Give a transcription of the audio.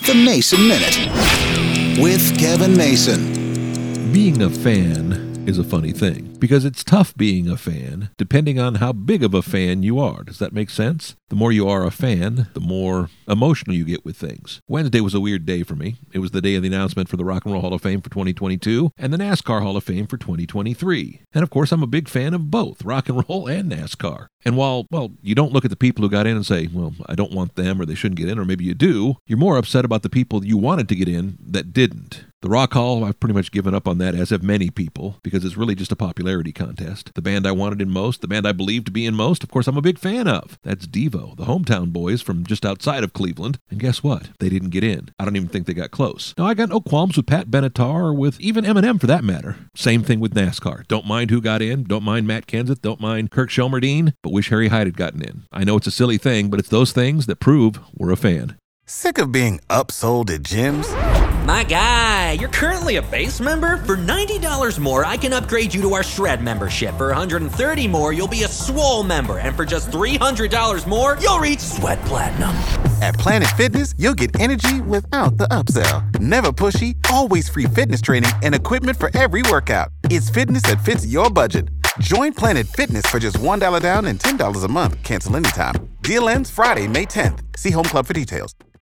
The Mason Minute with Kevin Mason. Being a fan is a funny thing because it's tough being a fan depending on how big of a fan you are. Does that make sense? The more you are a fan, the more emotional you get with things. Wednesday was a weird day for me. It was the day of the announcement for the Rock and Roll Hall of Fame for 2022 and the NASCAR Hall of Fame for 2023. And of course, I'm a big fan of both rock and roll and NASCAR. And while, you don't look at the people who got in and say, I don't want them or they shouldn't get in, or maybe you do, you're more upset about the people you wanted to get in that didn't. The Rock Hall, I've pretty much given up on that, as have many people, because it's really just a popularity contest. The band I wanted in most, the band I believed to be in most, of course I'm a big fan of. That's Devo, the hometown boys from just outside of Cleveland. And guess what? They didn't get in. I don't even think they got close. Now, I got no qualms with Pat Benatar or with even Eminem for that matter. Same thing with NASCAR. Don't mind who got in, don't mind Matt Kenseth, don't mind Kirk Shelmerdine, but wish Harry Hyde had gotten in. I know it's a silly thing, but it's those things that prove we're a fan. Sick of being upsold at gyms? My guy, you're currently a base member? For $90 more, I can upgrade you to our Shred membership. For $130 more, you'll be a Swole member. And for just $300 more, you'll reach Sweat Platinum. At Planet Fitness, you'll get energy without the upsell. Never pushy, always free fitness training and equipment for every workout. It's fitness that fits your budget. Join Planet Fitness for just $1 down and $10 a month. Cancel anytime. Deal ends Friday, May 10th. See Home Club for details.